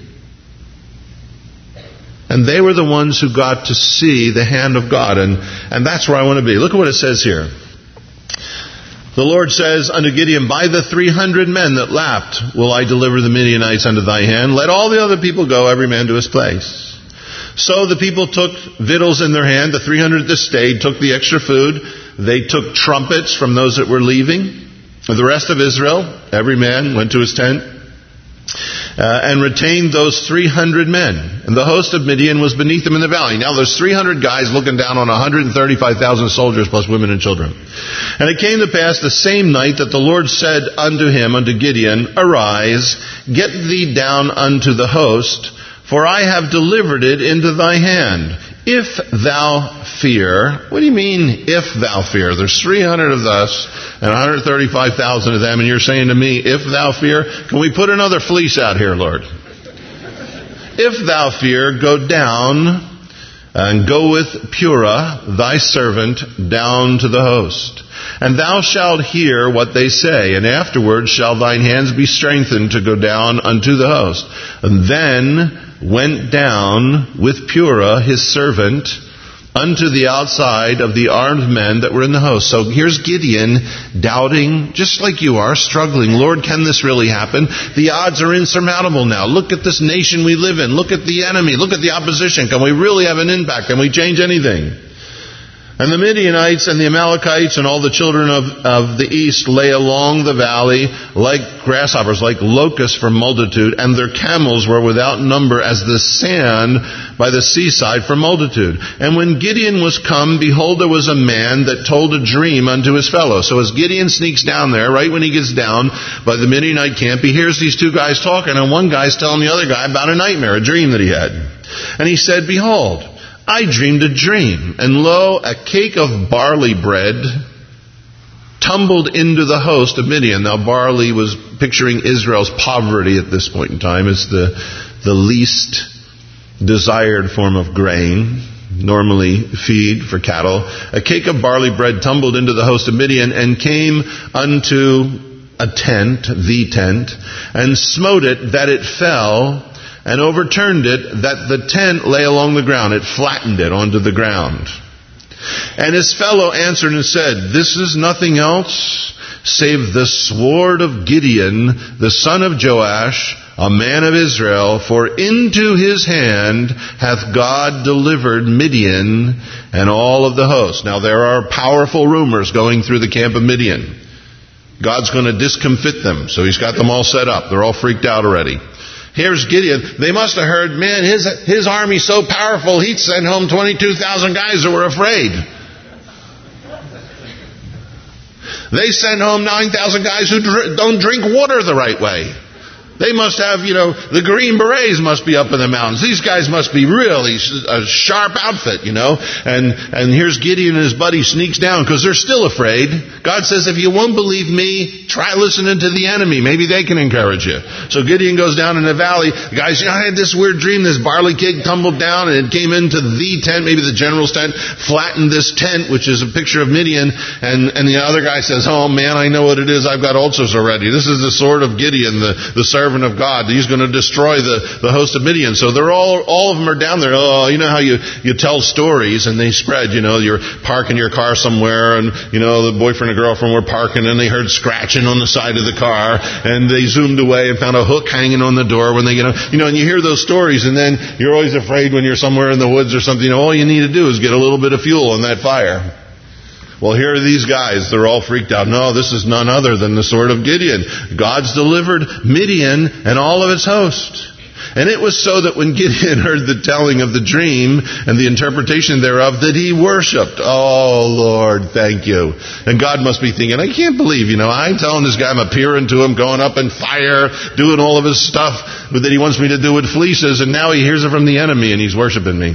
A: And they were the ones who got to see the hand of God. And, and that's where I want to be. Look at what it says here. The Lord says unto Gideon, by the three hundred men that lapped will I deliver the Midianites unto thy hand. Let all the other people go, every man to his place. So the people took victuals in their hand. The three hundred that stayed took the extra food. They took trumpets from those that were leaving. The rest of Israel, every man went to his tent. Uh, and retained those three hundred men. And the host of Midian was beneath them in the valley. Now there's three hundred guys looking down on one hundred thirty-five thousand soldiers plus women and children. And it came to pass the same night that the Lord said unto him, unto Gideon, arise, get thee down unto the host, for I have delivered it into thy hand. If thou fear, what do you mean, if thou fear? There's three hundred of us and one hundred thirty-five thousand of them, and you're saying to me, if thou fear? Can we put another fleece out here, Lord? If thou fear, go down and go with Purah, thy servant, down to the host. And thou shalt hear what they say, and afterwards shall thine hands be strengthened to go down unto the host. And then went down with Purah, his servant, unto the outside of the armed men that were in the host. So here's Gideon doubting, just like you are, struggling. Lord, can this really happen? The odds are insurmountable now. Look at this nation we live in. Look at the enemy. Look at the opposition. Can we really have an impact? Can we change anything? And the Midianites and the Amalekites and all the children of, of the east lay along the valley like grasshoppers, like locusts for multitude, and their camels were without number as the sand by the seaside for multitude. And when Gideon was come, behold, there was a man that told a dream unto his fellows. So as Gideon sneaks down there, right when he gets down by the Midianite camp, he hears these two guys talking, and one guy's telling the other guy about a nightmare, a dream that he had. And he said, behold, I dreamed a dream, and lo, a cake of barley bread tumbled into the host of Midian. Now, barley was picturing Israel's poverty at this point in time. It's the, the least desired form of grain, normally feed for cattle. A cake of barley bread tumbled into the host of Midian, and came unto a tent, the tent, and smote it that it fell, and overturned it, that the tent lay along the ground. It flattened it onto the ground. And his fellow answered and said, this is nothing else save the sword of Gideon, the son of Joash, a man of Israel, for into his hand hath God delivered Midian and all of the host. Now there are powerful rumors going through the camp of Midian. God's going to discomfit them, so he's got them all set up. They're all freaked out already. Here's Gideon. They must have heard, man, his his army's so powerful, he'd send home twenty-two thousand guys that were afraid. They send home nine thousand guys who dr- don't drink water the right way. They must have, you know, the Green Berets must be up in the mountains. These guys must be really a sharp outfit, you know. And and here's Gideon and his buddy sneaks down because they're still afraid. God says, if you won't believe me, try listening to the enemy. Maybe they can encourage you. So Gideon goes down in the valley. The guy says, I had this weird dream. This barley cake tumbled down and it came into the tent, maybe the general's tent, flattened this tent, which is a picture of Midian. And, and the other guy says, oh man, I know what it is. I've got ulcers already. This is the sword of Gideon, the, the servant of God. He's going to destroy the, the host of Midian. So they're all, all of them are down there. Oh, you know how you, you tell stories and they spread, you know, you're parking your car somewhere and, you know, the boyfriend and girlfriend were parking and they heard scratching on the side of the car and they zoomed away and found a hook hanging on the door when they get, you know, and you hear those stories and then you're always afraid when you're somewhere in the woods or something. You know, all you need to do is get a little bit of fuel on that fire. Well, here are these guys. They're all freaked out. No, this is none other than the sword of Gideon. God's delivered Midian and all of its host. And it was so that when Gideon heard the telling of the dream and the interpretation thereof, that he worshipped. Oh, Lord, thank you. And God must be thinking, I can't believe, you know, I'm telling this guy, I'm appearing to him, going up in fire, doing all of his stuff that he wants me to do with fleeces, and now he hears it from the enemy and he's worshiping me.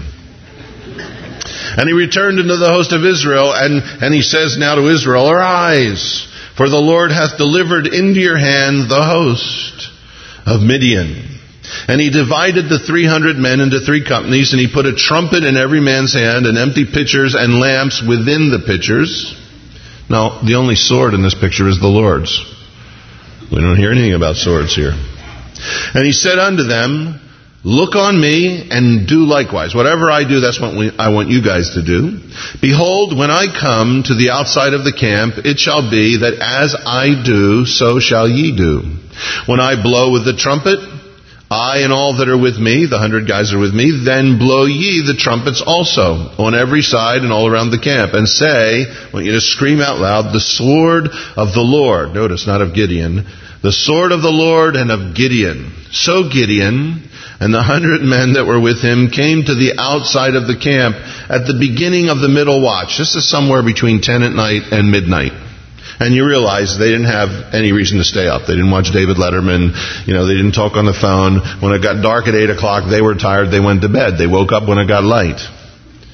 A: And he returned into the host of Israel, and, and he says now to Israel, arise, for the Lord hath delivered into your hand the host of Midian. And he divided the three hundred men into three companies, and he put a trumpet in every man's hand, and empty pitchers and lamps within the pitchers. Now, the only sword in this picture is the Lord's. We don't hear anything about swords here. And he said unto them, look on me and do likewise. Whatever I do, that's what we, I want you guys to do. Behold, when I come to the outside of the camp, it shall be that as I do, so shall ye do. When I blow with the trumpet, I and all that are with me, the hundred guys are with me, then blow ye the trumpets also on every side and all around the camp. And say, I want you to scream out loud, the sword of the Lord. Notice, not of Gideon. The sword of the Lord and of Gideon. So Gideon and the hundred men that were with him came to the outside of the camp at the beginning of the middle watch. This is somewhere between ten at night and midnight. And you realize they didn't have any reason to stay up. They didn't watch David Letterman. You know, they didn't talk on the phone. When it got dark at eight o'clock, they were tired. They went to bed. They woke up when it got light.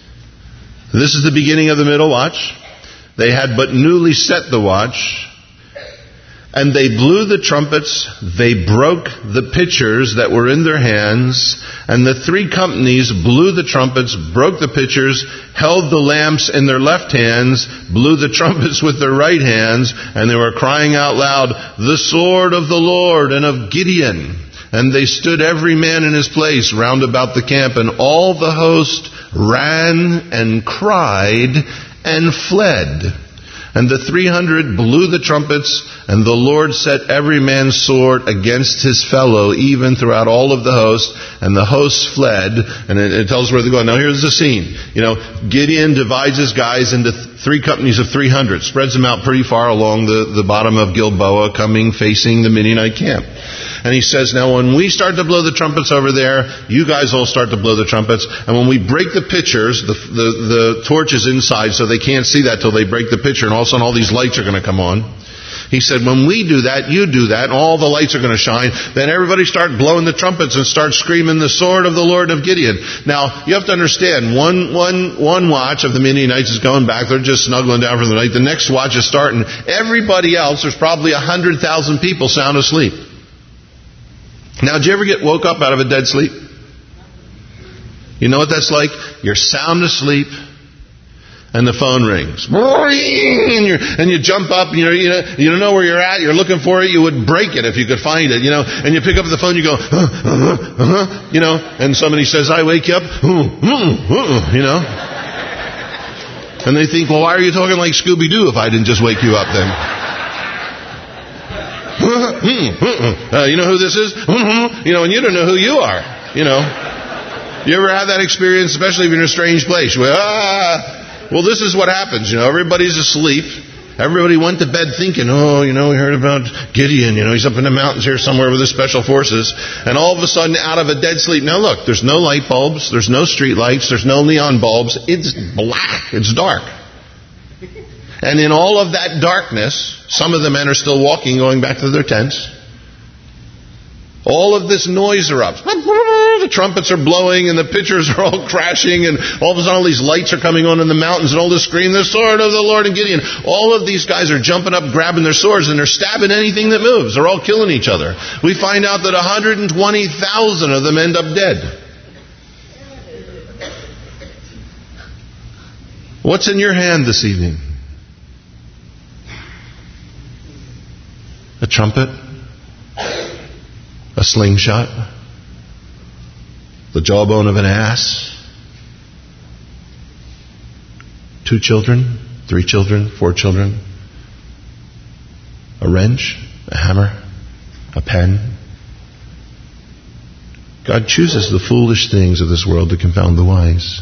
A: This is the beginning of the middle watch. They had but newly set the watch. And they blew the trumpets, they broke the pitchers that were in their hands, and the three companies blew the trumpets, broke the pitchers, held the lamps in their left hands, blew the trumpets with their right hands, and they were crying out loud, "The sword of the Lord and of Gideon." And they stood every man in his place round about the camp, and all the host ran and cried and fled. And the three hundred blew the trumpets, and the Lord set every man's sword against his fellow, even throughout all of the host. And the hosts fled, and it, it tells where they're going. Now here's the scene. You know, Gideon divides his guys into th- three companies of three hundred, spreads them out pretty far along the, the bottom of Gilboa, coming facing the Midianite camp. And he says, now when we start to blow the trumpets over there, you guys all start to blow the trumpets. And when we break the pitchers, the, the, the torch is inside, so they can't see that till they break the pitcher. And all of a sudden all these lights are going to come on. He said, when we do that, you do that, and all the lights are going to shine. Then everybody start blowing the trumpets and start screaming, "The sword of the Lord of Gideon." Now, you have to understand, one, one, one watch of the Midianites is going back. They're just snuggling down for the night. The next watch is starting. Everybody else, there's probably one hundred thousand people sound asleep. Now, did you ever get woke up out of a dead sleep? You know what that's like? You're sound asleep, and the phone rings, and, you're, and you jump up. You know, you know, you don't know where you're at. You're looking for it. You would break it if you could find it. You know, and you pick up the phone. You go, uh, uh, uh, you know, and somebody says, "I wake you up." Uh, uh, uh, you know, and they think, well, why are you talking like Scooby-Doo if I didn't just wake you up then? Uh, you know who this is? You know, and you don't know who you are. You know, you ever have that experience, especially if you're in a strange place? Well, ah, well, this is what happens. You know, everybody's asleep. Everybody went to bed thinking, oh, you know, we heard about Gideon. You know, he's up in the mountains here somewhere with his special forces. And all of a sudden, out of a dead sleep. Now, look, there's no light bulbs. There's no street lights. There's no neon bulbs. It's black. It's dark. And in all of that darkness, some of the men are still walking, going back to their tents. All of this noise erupts. The trumpets are blowing and the pitchers are all crashing, and all of a sudden all these lights are coming on in the mountains, and all this scream, "The sword of the Lord and Gideon." All of these guys are jumping up, grabbing their swords, and they're stabbing anything that moves. They're all killing each other. We find out that one hundred twenty thousand of them end up dead. What's in your hand this evening? A trumpet? A slingshot? The jawbone of an ass? Two children? Three children? Four children? A wrench? A hammer? A pen? God chooses the foolish things of this world to confound the wise.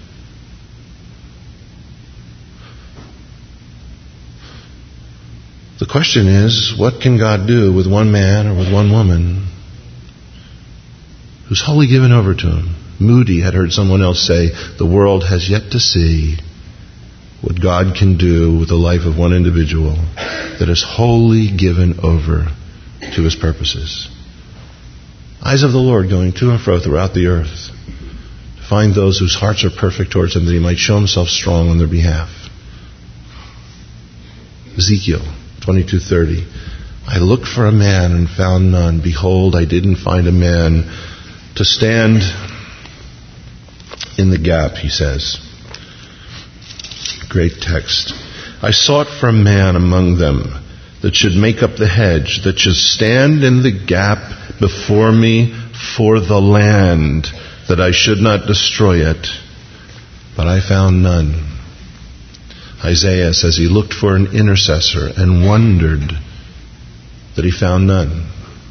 A: The question is, what can God do with one man or with one woman who's wholly given over to Him? Moody had heard someone else say, the world has yet to see what God can do with the life of one individual that is wholly given over to His purposes. Eyes of the Lord going to and fro throughout the earth to find those whose hearts are perfect towards Him, that He might show Himself strong on their behalf. Ezekiel twenty-two thirty. I looked for a man and found none. Behold, I didn't find a man to stand in the gap, he says. Great text. I sought for a man among them that should make up the hedge, that should stand in the gap before me for the land, that I should not destroy it. But I found none. Isaiah says he looked for an intercessor and wondered that he found none.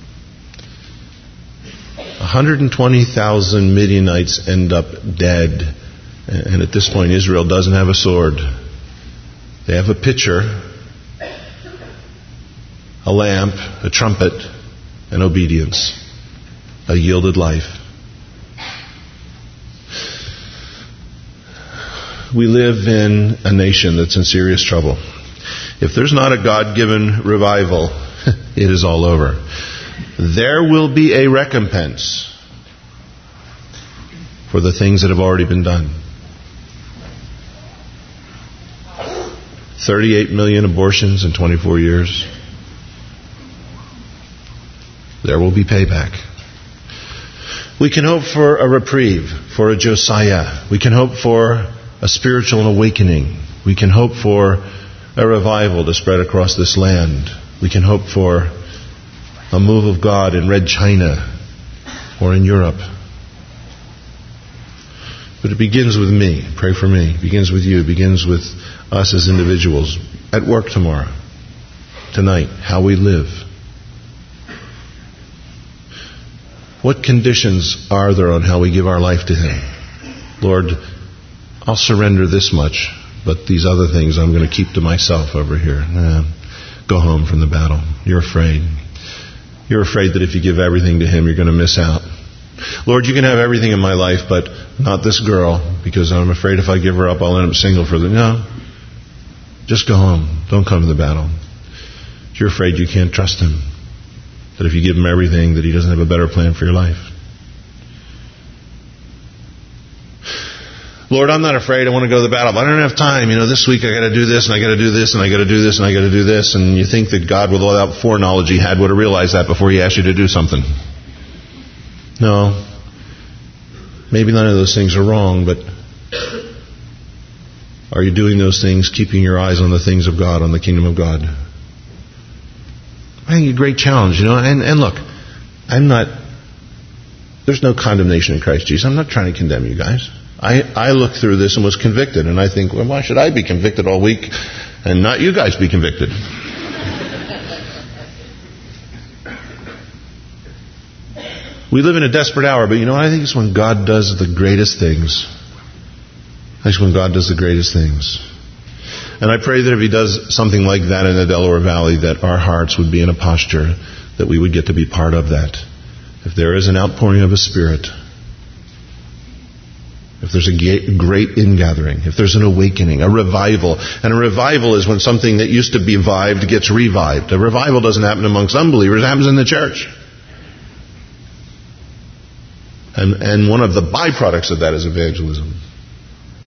A: one hundred twenty thousand Midianites end up dead. And at this point, Israel doesn't have a sword. They have a pitcher, a lamp, a trumpet, and obedience. A yielded life. We live in a nation that's in serious trouble. If there's not a God-given revival, it is all over. There will be a recompense for the things that have already been done. thirty-eight million abortions in twenty-four years. There will be payback. We can hope for a reprieve, for a Josiah. We can hope for a spiritual awakening. We can hope for a revival to spread across this land. We can hope for a move of God in Red China or in Europe. But it begins with me. Pray for me. It begins with you. It begins with us as individuals. At work tomorrow. Tonight. How we live. What conditions are there on how we give our life to Him? Lord, I'll surrender this much, but these other things I'm going to keep to myself over here. Nah, go home from the battle. You're afraid. You're afraid that if you give everything to Him, you're going to miss out. Lord, you can have everything in my life, but not this girl, because I'm afraid if I give her up, I'll end up single for the... No. Just go home. Don't come to the battle. You're afraid you can't trust Him. That if you give Him everything, that He doesn't have a better plan for your life. Lord, I'm not afraid. I want to go to the battle, but I don't have time. You know, this week I got to do this, and I got to do this, and I got to do this, and I got to do this. And you think that God, with all that foreknowledge He had, would have realized that before He asked you to do something. No. Maybe none of those things are wrong, but are you doing those things keeping your eyes on the things of God, on the kingdom of God? I think a great challenge, you know. And, and look, I'm not, there's no condemnation in Christ Jesus. I'm not trying to condemn you guys. I, I looked through this and was convicted, and I think, well, why should I be convicted all week and not you guys be convicted? We live in a desperate hour, but you know what? I think it's when God does the greatest things. That's when God does the greatest things. And I pray that if He does something like that in the Delaware Valley, that our hearts would be in a posture that we would get to be part of that. If there is an outpouring of a Spirit, if there's a great ingathering, if there's an awakening, a revival. And a revival is when something that used to be revived gets revived. A revival doesn't happen amongst unbelievers, it happens in the church. And, and one of the byproducts of that is evangelism.